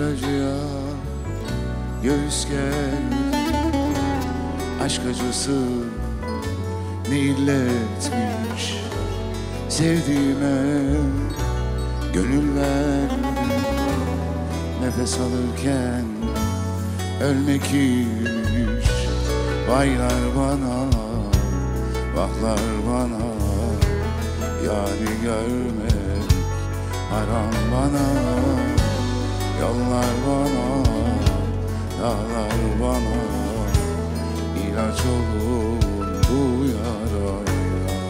acıya göğüs gerdi. Aşk acısı ne illetmiş, sevdiğime gönül verdim. Nefes alırken ölmek iyiymiş. Vaylar bana, vahlar bana, yâri görmek haram bana. Yollar bana, dağlar bana, ilaç olur bu yaraya.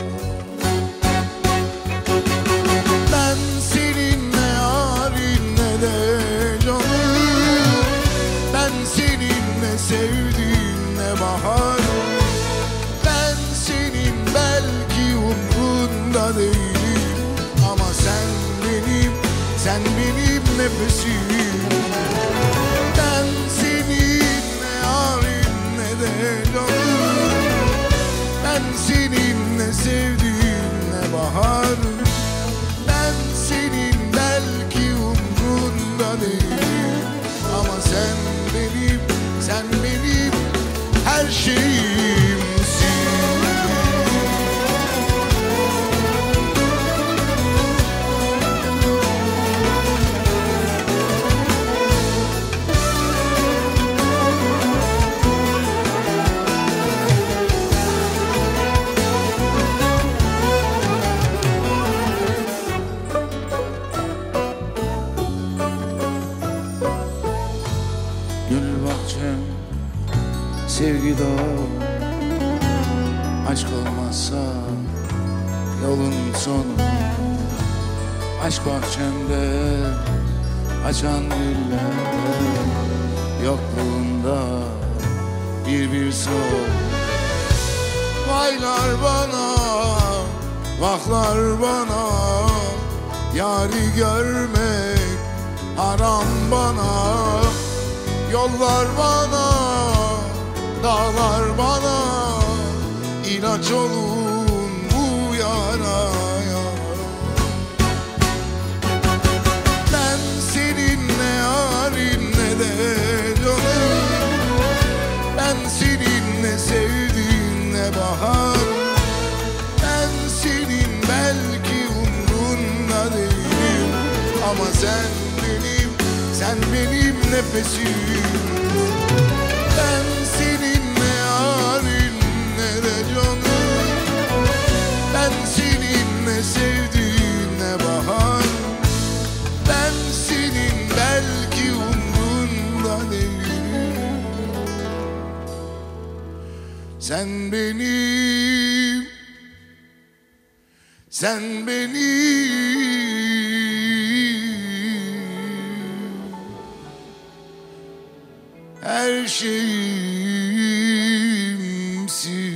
Ben senin ne yarın ne de canım, ben senin ne sevdiğin ne baharım. Ben senin belki umrunda değilim, ama sen benim nefesim. Ben senin ne yarın ne de canım, ben senin ne sevdiğin ne baharım. Ben senin belki umrunda değilim, ama sen benim her şeyimsin. Gül bahçem, sevgi dolu, aşk olmazsa yolun sonu. Aşk bahçemde açan güller, yokluğunda bir sol. Vaylar bana, vahlar bana, yâri görmek haram bana. Yollar bana, dağlar bana, ilaç olun bu yaraya. Ben senin ne yarın ne de canım, ben senin ne sevdiğin ne bahar. Ben senin belki umrunda değilim, ama sen benim nefesim. Ben senin ne yarın ne de canım, ben senin ne sevdiğin ne bahar. Ben senin belki umrunda değilim, sen benim her şeyimsin.